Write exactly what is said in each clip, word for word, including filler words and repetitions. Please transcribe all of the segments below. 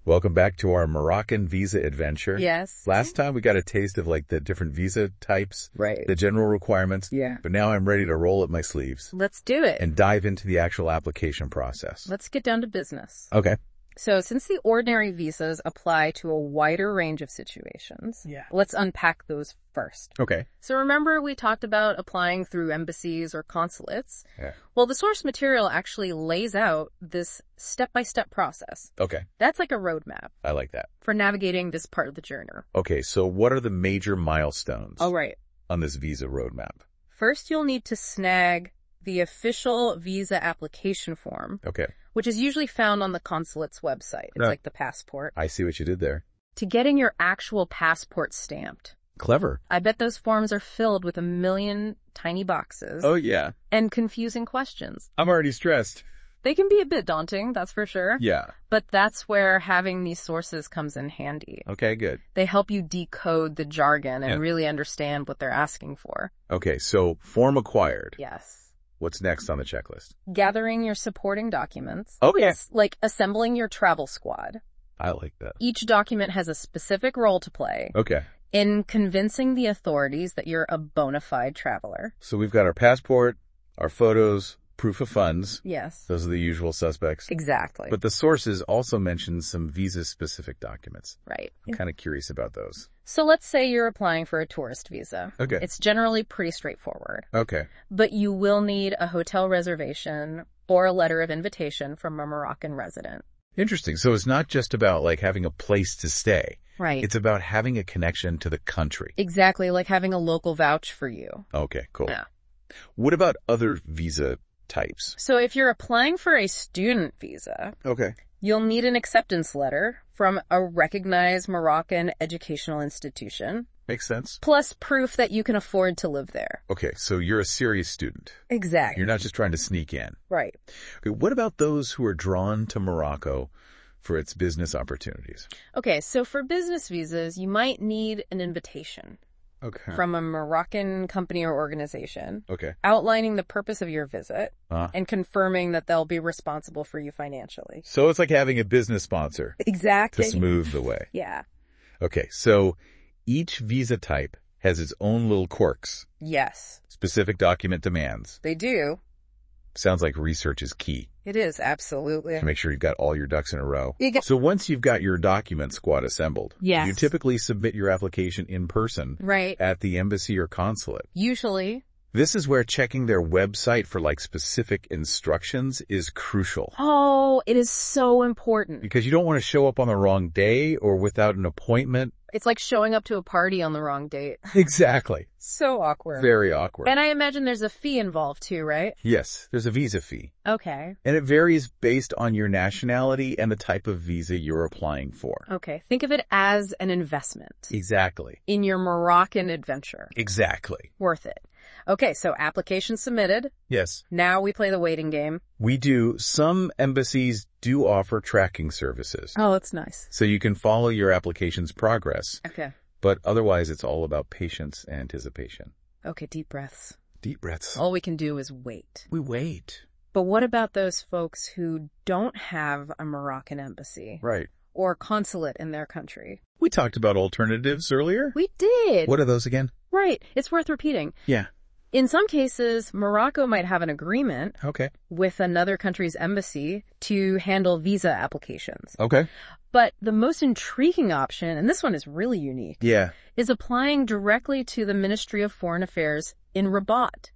Welcome back to our Moroccan visa adventure. Yes. Last time we got a taste of like the different visa types, Right. the general requirements. Yeah. But now I'm ready to roll up my sleeves Let's do it. and dive into the actual application process. Let's get down to business. Okay. So since the ordinary visas apply to a wider range of situations, Yeah. let's unpack those first. Okay. So remember we talked about applying through embassies or consulates? Yeah. Well, the source material actually lays out this step-by-step process. Okay. That's like a roadmap I like that. for navigating this part of the journey. Okay. So what are the major milestones All right. on this visa roadmap? First, you'll need to snag the official visa application form, Okay. which is usually found on the consulate's website. It's Right. like the passport. I see what you did there. To getting your actual passport stamped. Clever. I bet those forms are filled with a million tiny boxes Oh, yeah. and confusing questions. I'm already stressed. They can be a bit daunting, that's for sure. Yeah. But that's where having these sources comes in handy. Okay, good. They help you decode the jargon and Yeah. really understand what they're asking for. Okay. So form acquired. Yes. What's next on the checklist? Gathering your supporting documents. Okay. It's like assembling your travel squad. I like that. Each document has a specific role to play Okay. in convincing the authorities that you're a bona fide traveler. So we've got our passport, our photos, proof of funds. Yes. Those are the usual suspects. Exactly. But the sources also mention some visa-specific documents. Right. I'm kind of curious about those. So let's say you're applying for a tourist visa. Okay. It's generally pretty straightforward. Okay. But you will need a hotel reservation or a letter of invitation from a Moroccan resident. Interesting. So it's not just about like having a place to stay. Right. It's about having a connection to the country. Exactly, like having a local vouch for you. Okay, cool. Yeah. What about other visa types? So if you're applying for a student visa, Okay. you'll need an acceptance letter from a recognized Moroccan educational institution, Makes sense. plus proof that you can afford to live there. Okay, so you're a serious student. Exactly. You're not just trying to sneak in. Right. Okay, what about those who are drawn to Morocco for its business opportunities? Okay, so for business visas, you might need an invitation Okay. from a Moroccan company or organization Okay. outlining the purpose of your visit Uh, and confirming that they'll be responsible for you financially. so it's like having a business sponsor to Exactly. smooth the way. Yeah. Okay, so each visa type has its own little quirks, Yes, specific document demands. they do. Sounds like research is key It is, absolutely. to make sure you've got all your ducks in a row. You get- So once you've got your document squad assembled, Yes. you typically submit your application in person Right. at the embassy or consulate. Usually. This is where checking their website for like specific instructions is crucial. Oh, it is so important. Because you don't want to show up on the wrong day or without an appointment. It's like showing up to a party on the wrong date. Exactly. So awkward. Very awkward. And I imagine there's a fee involved too, right? Yes, there's a visa fee. Okay. And it varies based on your nationality and the type of visa you're applying for. Okay. Think of it as an investment Exactly. in your Moroccan adventure. Exactly. Worth it. Okay, so application submitted. Yes. Now we play the waiting game. We do. Some embassies do offer tracking services. Oh, that's nice. So you can follow your application's progress. Okay. But otherwise, it's all about patience and anticipation. Okay, deep breaths. Deep breaths. All we can do is wait. We wait. But what about those folks who don't have a Moroccan embassy Right. or consulate in their country? We talked about alternatives earlier. We did. What are those again? Right. It's worth repeating. Yeah. In some cases, Morocco might have an agreement Okay. with another country's embassy to handle visa applications. Okay. But the most intriguing option, and this one is really unique, Yeah. is applying directly to the Ministry of Foreign Affairs in Rabat.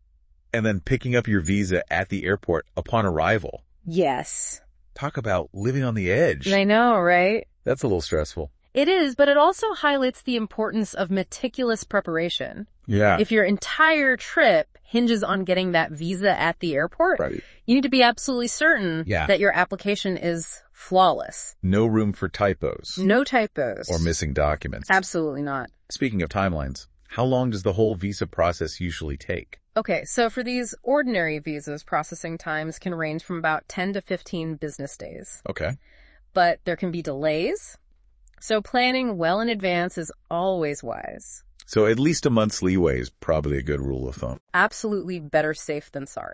And then picking up your visa at the airport upon arrival. Yes. Talk about living on the edge. I know, right? That's a little stressful. It is, but it also highlights the importance of meticulous preparation. Yeah. If your entire trip hinges on getting that visa at the airport, Right. you need to be absolutely certain Yeah. that your application is flawless. No room for typos No typos. or missing documents. Absolutely not. Speaking of timelines, how long does the whole visa process usually take? Okay, so for these ordinary visas, processing times can range from about ten to fifteen business days. Okay. But there can be delays. So planning well in advance is always wise. So at least a month's leeway is probably a good rule of thumb. Absolutely better safe than sorry.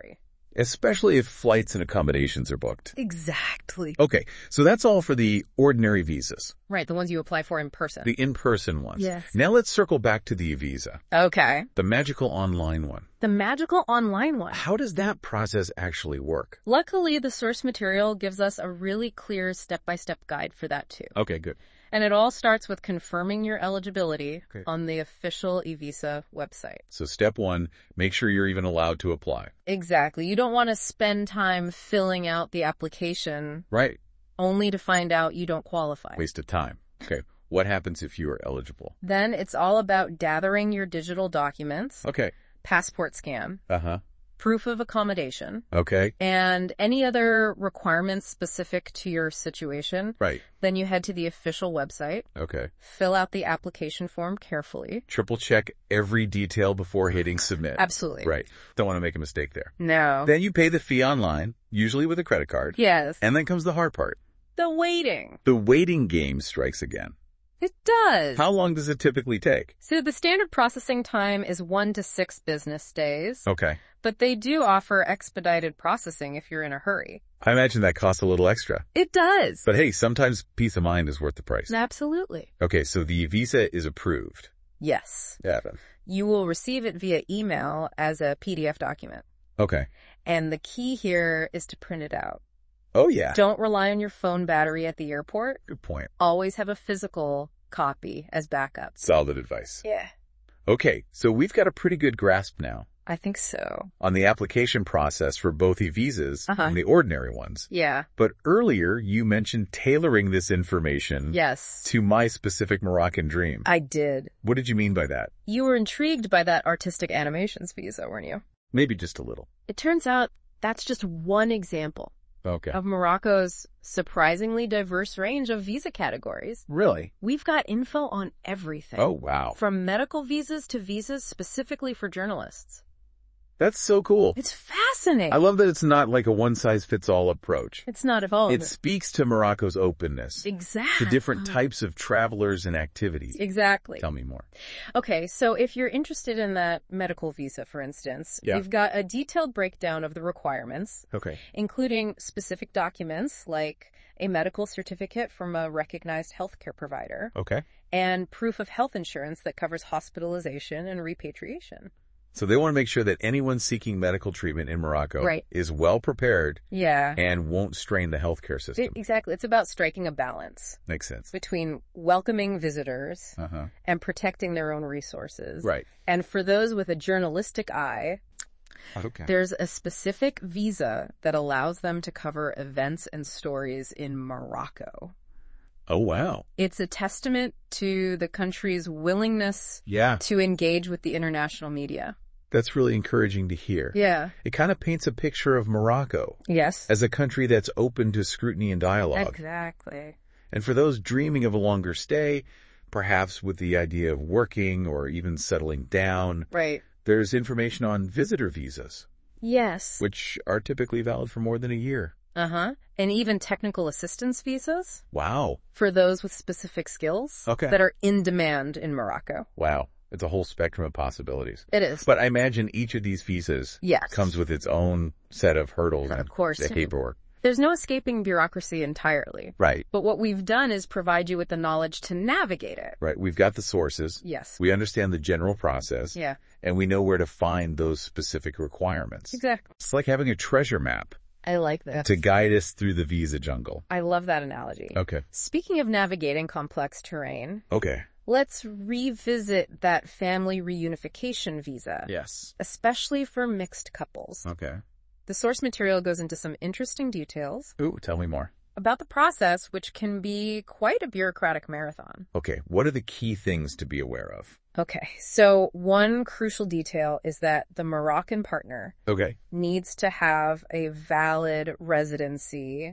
especially if flights and accommodations are booked. Exactly. Okay, so that's all for the ordinary visas, Right, the ones you apply for in person. the in-person ones. Yes. Now let's circle back to the e-visa, Okay. the magical online one. The magical online one. How does that process actually work? Luckily, the source material gives us a really clear step-by-step guide for that too. Okay, good. And it all starts with confirming your eligibility Okay. on the official eVisa website. So step one, make sure you're even allowed to apply. Exactly. You don't want to spend time filling out the application Right. only to find out you don't qualify. Waste of time. Okay. What happens if you are eligible? Then it's all about gathering your digital documents, Okay. passport scan, Uh-huh. proof of accommodation, Okay. and any other requirements specific to your situation. Right. Then you head to the official website, Okay. fill out the application form carefully. Triple check every detail before hitting submit. Absolutely. Right. Don't want to make a mistake there. No. Then you pay the fee online, usually with a credit card. Yes. And then comes the hard part. The waiting. The waiting game strikes again. It does. How long does it typically take? So the standard processing time is one to six business days, Okay. but they do offer expedited processing if you're in a hurry. I imagine that costs a little extra. It does. But hey, sometimes peace of mind is worth the price. Absolutely. Okay, so the visa is approved. Yes. Yeah. You will receive it via email as a P D F document. Okay. And the key here is to print it out. Oh, yeah. Don't rely on your phone battery at the airport. Good point. Always have a physical copy as backup. Solid advice. Yeah. Okay, so we've got a pretty good grasp now I think so. on the application process for both e-visas Uh-huh. and the ordinary ones. Yeah. But earlier, you mentioned tailoring this information Yes. to my specific Moroccan dream. I did. What did you mean by that? You were intrigued by that artistic animations visa, weren't you? Maybe just a little. It turns out that's just one example Okay. of Morocco's surprisingly diverse range of visa categories. Really? We've got info on everything. Oh, wow. From medical visas to visas specifically for journalists. That's so cool. It's fascinating. I love that it's not like a one-size-fits-all approach. It's not at all. It speaks to Morocco's openness, Exactly. to different types of travelers and activities. Exactly. Tell me more. Okay, so if you're interested in that medical visa, for instance, Yeah. we've got a detailed breakdown of the requirements, Okay. including specific documents like a medical certificate from a recognized healthcare provider Okay. and proof of health insurance that covers hospitalization and repatriation. So they want to make sure that anyone seeking medical treatment in Morocco Right. is well prepared Yeah. and won't strain the healthcare system. It- exactly. It's about striking a balance Makes sense. between welcoming visitors Uh-huh. and protecting their own resources. Right. And for those with a journalistic eye, Okay. there's a specific visa that allows them to cover events and stories in Morocco. Oh, wow. It's a testament to the country's willingness Yeah. to engage with the international media. That's really encouraging to hear. Yeah. It kind of paints a picture of Morocco Yes. as a country that's open to scrutiny and dialogue. Exactly. And for those dreaming of a longer stay, perhaps with the idea of working or even settling down, Right. there's information on visitor visas, Yes. which are typically valid for more than a year. Uh-huh. And even technical assistance visas Wow. for those with specific skills Okay. that are in demand in Morocco. Wow. It's a whole spectrum of possibilities. It is. But I imagine each of these visas Yes. comes with its own set of hurdles Of and course. the paperwork. There's no escaping bureaucracy entirely. Right. But what we've done is provide you with the knowledge to navigate it. Right. We've got the sources. Yes. We understand the general process. Yeah. And we know where to find those specific requirements. Exactly. It's like having a treasure map I like that. to guide us through the visa jungle. I love that analogy. Okay. Speaking of navigating complex terrain, Okay. let's revisit that family reunification visa, Yes. especially for mixed couples. Okay. The source material goes into some interesting details Ooh, tell me more. about the process, which can be quite a bureaucratic marathon. Okay. What are the key things to be aware of? Okay, so one crucial detail is that the Moroccan partner Okay. needs to have a valid residency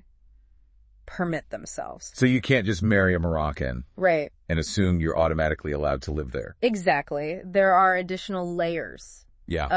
permit themselves. So you can't just marry a Moroccan Right, and assume you're automatically allowed to live there. exactly. There are additional layers Yeah. of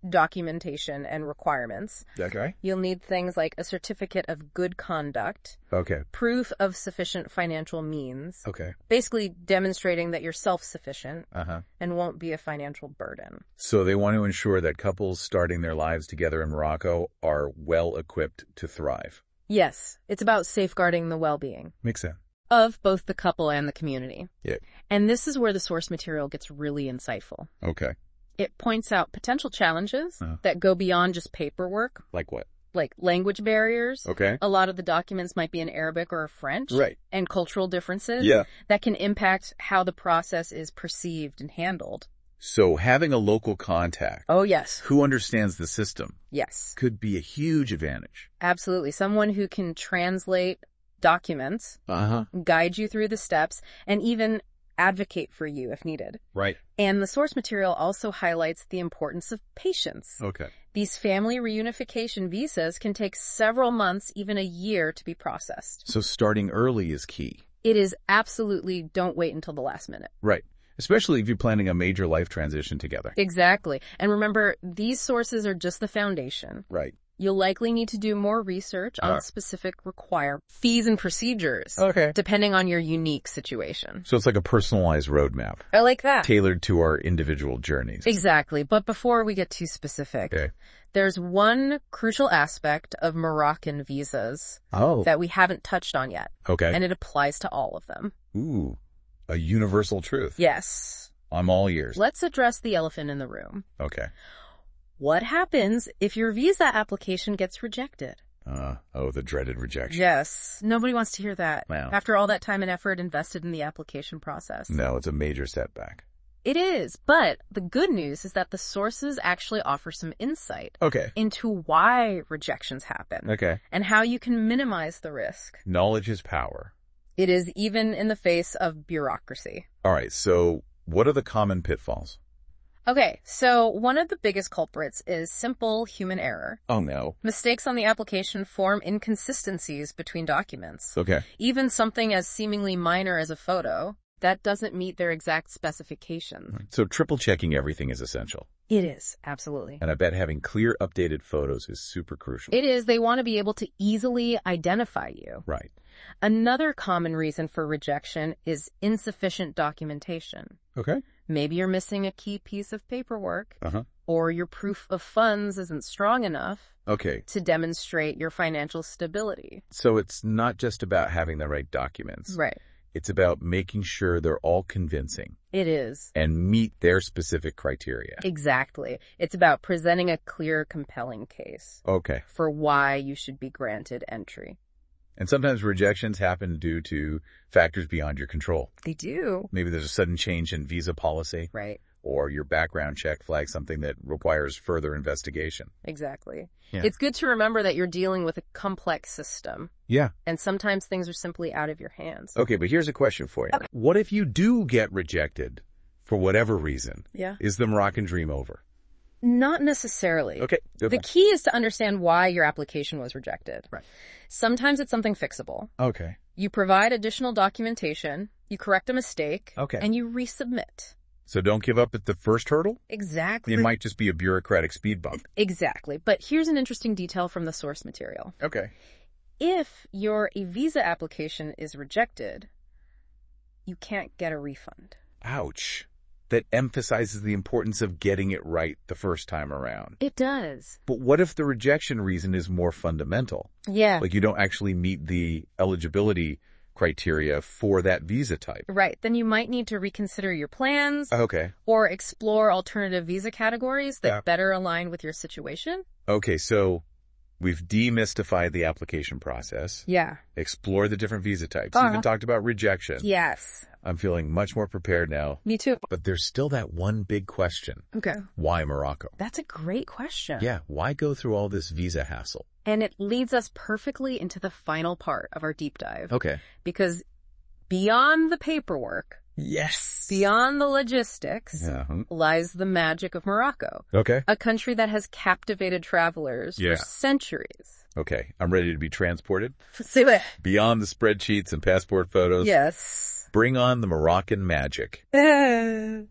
documentation and requirements. Okay. You'll need things like a certificate of good conduct, Okay. proof of sufficient financial means, Okay. basically demonstrating that you're self-sufficient Uh-huh. and won't be a financial burden. So they want to ensure that couples starting their lives together in Morocco are well equipped to thrive. Yes, it's about safeguarding the well-being Makes sense. of both the couple and the community. Yeah. And this is where the source material gets really insightful. Okay. It points out potential challenges Uh-huh. that go beyond just paperwork, Like what? like language barriers. Okay. A lot of the documents might be in Arabic or French. Right. And cultural differences Yeah. that can impact how the process is perceived and handled. So having a local contact Oh, yes. who understands the system Yes. could be a huge advantage. Absolutely. Someone who can translate documents, Uh-huh. guide you through the steps, and even advocate for you if needed. Right. And the source material also highlights the importance of patience. Okay. These family reunification visas can take several months, even a year, to be processed. So starting early is key. It is absolutely don't wait until the last minute. Right. Especially if you're planning a major life transition together. Exactly. And remember, these sources are just the foundation. Right. You'll likely need to do more research on Uh. specific require fees and procedures, Okay. depending on your unique situation. So it's like a personalized roadmap I like that. tailored to our individual journeys. Exactly. But before we get too specific, Okay. there's one crucial aspect of Moroccan visas Oh. that we haven't touched on yet, Okay. and it applies to all of them. Ooh. A universal truth. Yes. I'm all ears. Let's address the elephant in the room. Okay. What happens if your visa application gets rejected? Uh, oh, the dreaded rejection. Yes. Nobody wants to hear that. Wow. After all that time and effort invested in the application process. No, it's a major setback. It is. But the good news is that the sources actually offer some insight Okay. into why rejections happen Okay. and how you can minimize the risk. Knowledge is power. It is even in the face of bureaucracy. All right. So what are the common pitfalls? Okay, so one of the biggest culprits is simple human error. Oh, no. Mistakes on the application form inconsistencies between documents. Okay. Even something as seemingly minor as a photo, that doesn't meet their exact specifications. So triple checking everything is essential. It is, absolutely. And I bet having clear updated photos is super crucial. It is. They want to be able to easily identify you. Right. Another common reason for rejection is insufficient documentation. Okay. Maybe you're missing a key piece of paperwork, Uh-huh. or your proof of funds isn't strong enough Okay. to demonstrate your financial stability. So it's not just about having the right documents. Right. It's about making sure they're all convincing It is. and meet their specific criteria. Exactly. It's about presenting a clear, compelling case Okay. for why you should be granted entry. And sometimes rejections happen due to factors beyond your control. They do. Maybe there's a sudden change in visa policy, Right. or your background check flags something that requires further investigation. Exactly. Yeah. It's good to remember that you're dealing with a complex system, Yeah. and sometimes things are simply out of your hands. Okay, but here's a question for you. Okay. What if you do get rejected for whatever reason? Yeah. Is the Moroccan dream over? Not necessarily. Okay. The key is to understand why your application was rejected. Right. Sometimes it's something fixable. Okay. You provide additional documentation, you correct a mistake, Okay. and you resubmit. So don't give up at the first hurdle? Exactly. It might just be a bureaucratic speed bump. Exactly. But here's an interesting detail from the source material. Okay. If your a visa application is rejected, you can't get a refund. Ouch. That emphasizes the importance of getting it right the first time around. It does. But what if the rejection reason is more fundamental? Yeah. Like you don't actually meet the eligibility criteria for that visa type. Right. Then you might need to reconsider your plans Okay. or explore alternative visa categories that Yeah. better align with your situation. Okay, so we've demystified the application process, Yeah. explored the different visa types, Uh-huh. even talked about rejection. Yes. I'm feeling much more prepared now. Me too. But there's still that one big question. Okay. Why Morocco? That's a great question. Yeah, why go through all this visa hassle? And it leads us perfectly into the final part of our deep dive. Okay. Because beyond the paperwork, Yes. beyond the logistics, Yeah. lies the magic of Morocco, Okay. a country that has captivated travelers Yeah. for centuries. Okay, I'm ready to be transported. Say what? Beyond the spreadsheets and passport photos. Yes. Bring on the Moroccan magic.